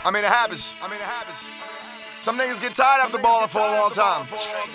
I mean, it happens. Some niggas get tired after balling for a long time.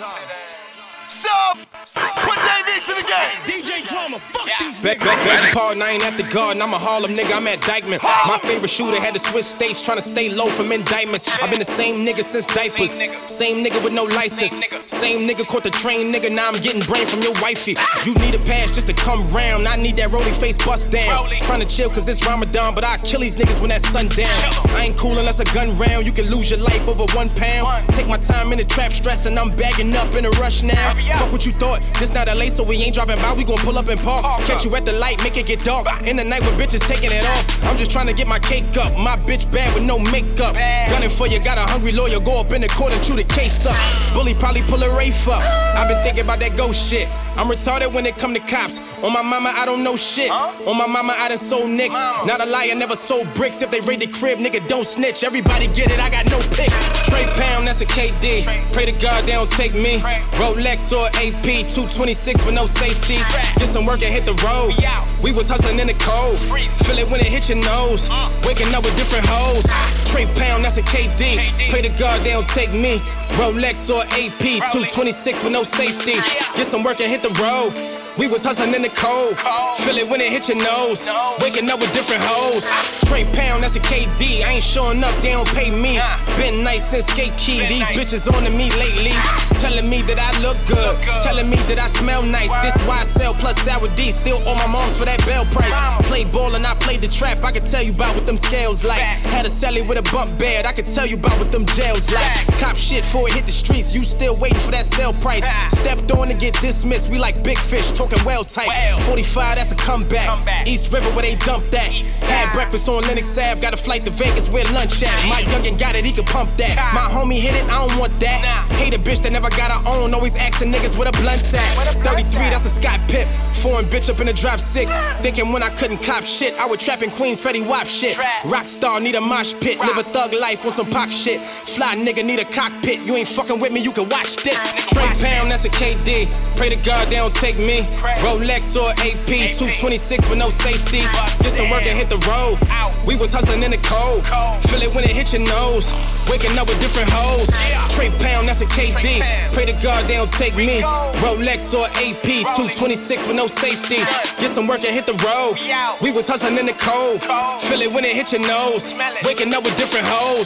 Sub! Put Dave East in the game! DJ Drama, fuck these Back Paul, I ain't at the Garden, I'm a Harlem nigga, I'm at Dykeman. My favorite shooter had to switch states, trying to stay low from indictments. I've been the same nigga since diapers, same nigga with no license. Same nigga caught the train, nigga, now I'm getting brain from your wifey. You need a pass just to come round, I need that rolly face bust down. Trying to chill cause it's Ramadan, but I kill these niggas when that sun down. I ain't cool unless a gun round, you can lose your life over 1 pound. Take my time in the trap stressing, I'm bagging up in a rush now. Fuck what you thought, this not LA, so we ain't driving by, we gon' pull up and park. Catch you at the light, make it get dark. In the night with bitches taking it off. I'm just trying to get my cake up. My bitch bad with no makeup. Gunning for you, got a hungry lawyer, go up in the court and chew the case up. Bully probably pull a Rafe up. I've been thinking about that ghost shit. I'm retarded when it come to cops. On my mama, I don't know shit. On my mama, I done sold nicks. Not a liar, never sold bricks. If they raid the crib, nigga, don't snitch. Everybody get it, I got no picks. Trey Pound, that's a KD. Pray to God they don't take me. Rolex or AP, 226 with no safety. Get some work and hit the road. We was hustling in the cold. Feel it when it hit your nose. Waking up with different hoes. Trey Pound, that's a KD. Pray to God they don't take me. Rolex or AP, 226 with no safety. Get some work and hit the road. We was hustling in the cold. Feel it when it hit your nose. Waking up with different hoes. Trey Pound, that's a KD. I ain't showing up, they don't pay me. Been nice since Skate Key. These bitches on to me lately. Telling me that I look good. Telling me that I smell nice. This why I sell plus sour D. Still on my mom's for that bell price. Play ball and I played the trap. I could tell you about what them scales like. Had a celly with a bump bed. I could tell you about what them jails like. Cop shit before it hit the streets. You still waiting for that sale price. Stepped on to get dismissed. We like big fish. Talking well type. 45, that's a comeback. East River where they dumped that. Had breakfast on Lennox Ave. Got a flight to Vegas where lunch at. My youngin' got it, he can pump that. My homie hit it, I don't want that. Hate a bitch that never got her own. Always asking niggas where the blunt's at. 33, that's a Scott Pip. Foreign bitch up in the drop 6. Thinking when I couldn't cop shit. I would trap in Queens, Fetty Wap shit. Rockstar, need a mosh pit. Live a thug life on some Pac shit. Fly nigga, need a cockpit. You ain't fucking with me, you can watch this. Trey Pound, that's a KD. Pray to God they don't take me. Rolex or AP, 226 with no safety. Get some work and hit the road. We was hustling in the cold. Feel it when it hit your nose. Waking up with different hoes. Trey Pound, that's a KD. Pray to God they don't take me. Rolex or AP, 226 with no safety. Get some work and hit the road. We was hustling in the cold. Feel it when it hit your nose. Waking up with different hoes.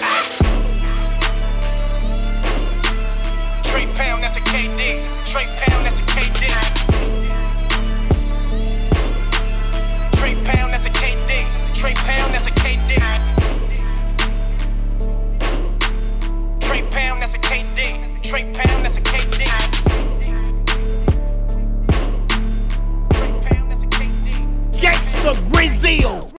Trey Pound, that's a KD. Trey Pound, that's a KD. Trey Pound, that's a KD. Trey Pound, that's a KD. Trey Pound, that's a KD. Trey Pound, that's a KD. Gangsta Grizzle.